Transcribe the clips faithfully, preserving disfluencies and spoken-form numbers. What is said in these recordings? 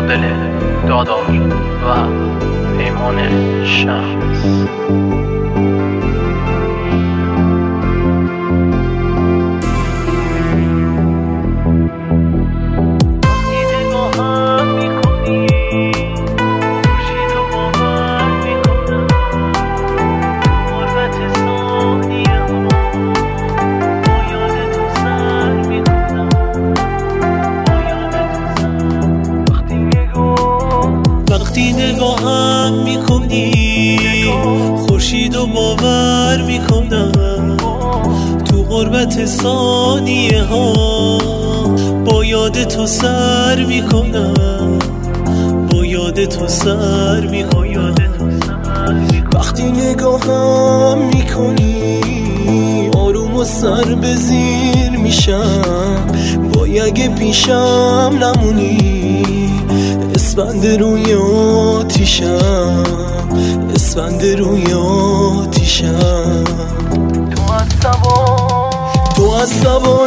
دل دادار و پیمان شمس. وقتی نگاهم میکنی خورشید و باور میکنم، تو غربت ثانیه ها با یاد تو سر میکنم، با یاد تو سر میکنم. وقتی نگاهم میکنی آروم و سر به زیر میشم، وای اگه پیشم نمونی اسفند روی آتیشم، اسفند روی آتیشم. تو از زبان تو از زبان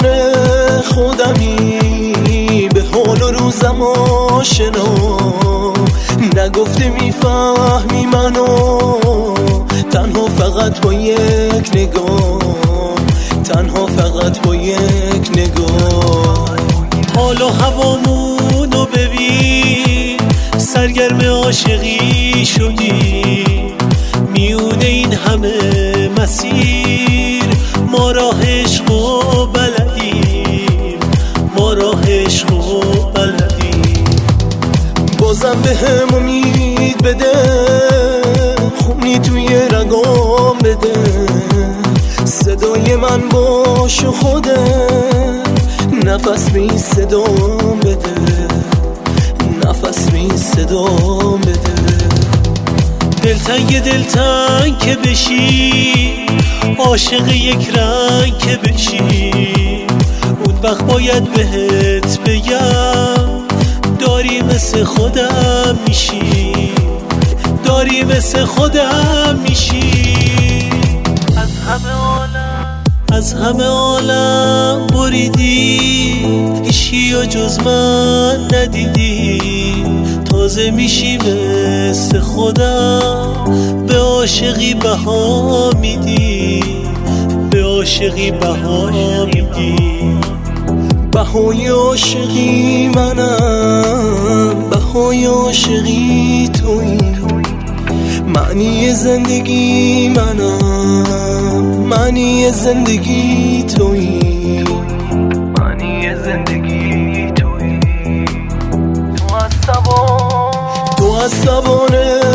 خودمی، به حال و روزم آشنا، نگفته میفهمی منو، تنها فقط با یک نگاه، تنها فقط با یک نگاه. حال و هوامونو ببین، سرگرم عاشقی شدی، میونه این همه مسیر ما راه عشق و بلدیم، ما راه عشق و بلدیم. بازم به هم امید بده، خونی توی رگام بده، صدای من باش و خودت نفس به این صدام بده، نفس به این صدام بده. دلتنگ دلتنگ که بشی، عاشق یک رنگ که بشی، اون وقت باید بهت بگم داری مثل خودم میشی، داری مثل خودم میشی. از همه عالم از همه عالم بریدی، هیچی و جز من ندیدی، تازه میشی مثل خودم، به عاشقی بها میدی، به عاشقی بها میدی. بهای عاشقی منم، بهای عاشقی تویی، معنی زندگی منم، معنی زندگی تویی، معنی زندگی تویی. تو از زبان تو از زبان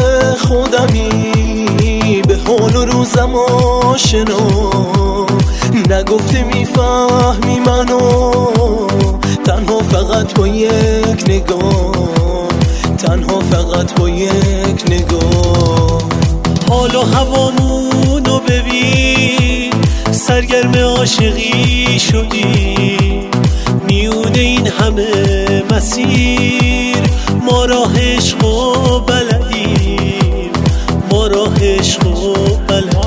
خودمی، به حال و روزم آشنا، نگفته میفهمی منو، تنها فقط با یک نگاه، تنها فقط با یک نگاه. حال و هوامونو ببین، سرگرم عاشقی شدی، میونه این همه مسیر ما راه عشق و بلدیم، ما راه عشق و بلدیم.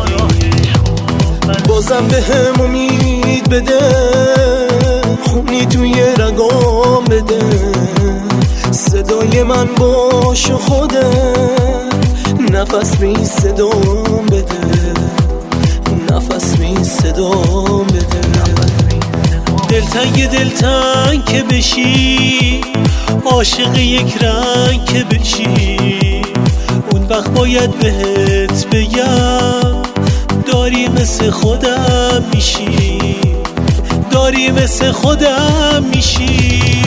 بازم به هم امید بده، خونی توی رگام بده، صدای من باش و خودت نفس به این صدام بده، نفس به این صدام بده. دلتنگ دلتنگ که بشی، عاشق یک رنگ که بشی، اون وقت باید بهت بگم داری مثل خودم میشی، داری مثل خودم میشی.